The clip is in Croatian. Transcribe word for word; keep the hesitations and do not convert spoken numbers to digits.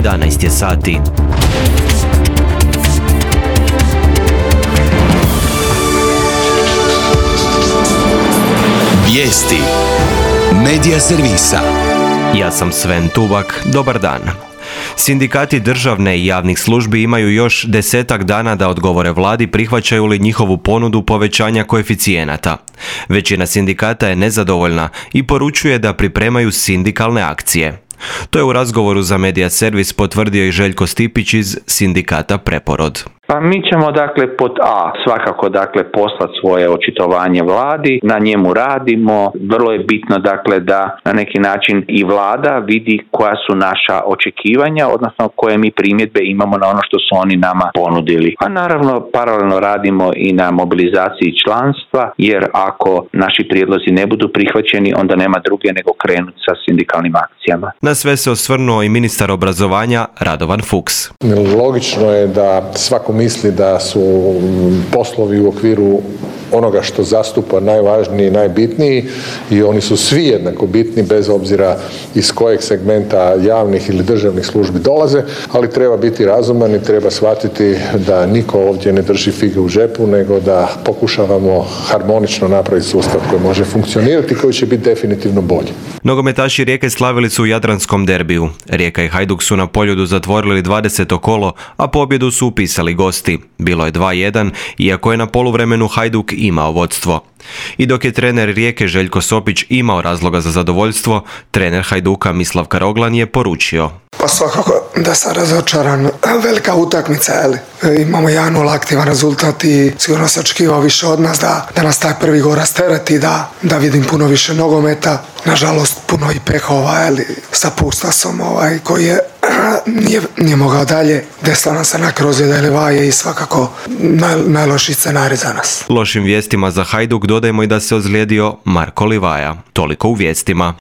jedanaest je sati. Vijesti Medija servisa. Ja sam Sven Tuvak, dobar dan. Sindikati državne i javnih službi imaju još desetak dana da odgovore vladi prihvaćaju li njihovu ponudu povećanja koeficijenata. Većina sindikata je nezadovoljna i poručuje da pripremaju sindikalne akcije. To je u razgovoru za Medija servis potvrdio i Željko Stipić iz sindikata Preporod. Pa mi ćemo dakle pod A svakako dakle poslati svoje očitovanje vladi, na njemu radimo. Vrlo je bitno dakle da na neki način i vlada vidi koja su naša očekivanja, odnosno koje mi primjedbe imamo na ono što su oni nama ponudili. A naravno paralelno radimo i na mobilizaciji članstva, jer ako naši prijedlozi ne budu prihvaćeni, onda nema druge nego krenuti sa sindikalnim akcijama. Na sve se osvrnuo i ministar obrazovanja Radovan Fuchs. Logično je da svako misli da su poslovi u okviru onoga što zastupa najvažniji i najbitniji i oni su svi jednako bitni bez obzira iz kojeg segmenta javnih ili državnih službi dolaze, ali treba biti razuman i treba shvatiti da niko ovdje ne drži fige u džepu, nego da pokušavamo harmonično napraviti sustav koji može funkcionirati i koji će biti definitivno bolji. Nogometaši Rijeke slavili su u jadranskom derbiju. Rijeka i Hajduk su na Poljudu zatvorili dvadeseto kolo, a pobjedu su upisali gosti. Bilo je dva jedan, iako je na poluvremenu Hajduk imao vodstvo. I dok je trener Rijeke Željko Sopić imao razloga za zadovoljstvo, trener Hajduka Mislav Karoglan je poručio. Pa svakako da sam razočaran. Velika utakmica, jel? Imamo jedan nula aktivan rezultat i sigurno se očekivao više od nas da, da nas taj prvi gol rastereti, da, da vidim puno više nogometa. Nažalost, puno i pehova, jel? Sa Pustasom ovaj, koji je nije, nije mogao dalje. Desila nam se na Krozljeda ili Vaje i svakako naj, najlošiji scenarij za nas. Lošim vijestima za Hajduk dodajmo i da se ozlijedio Marko Livaja. Toliko u vijestima.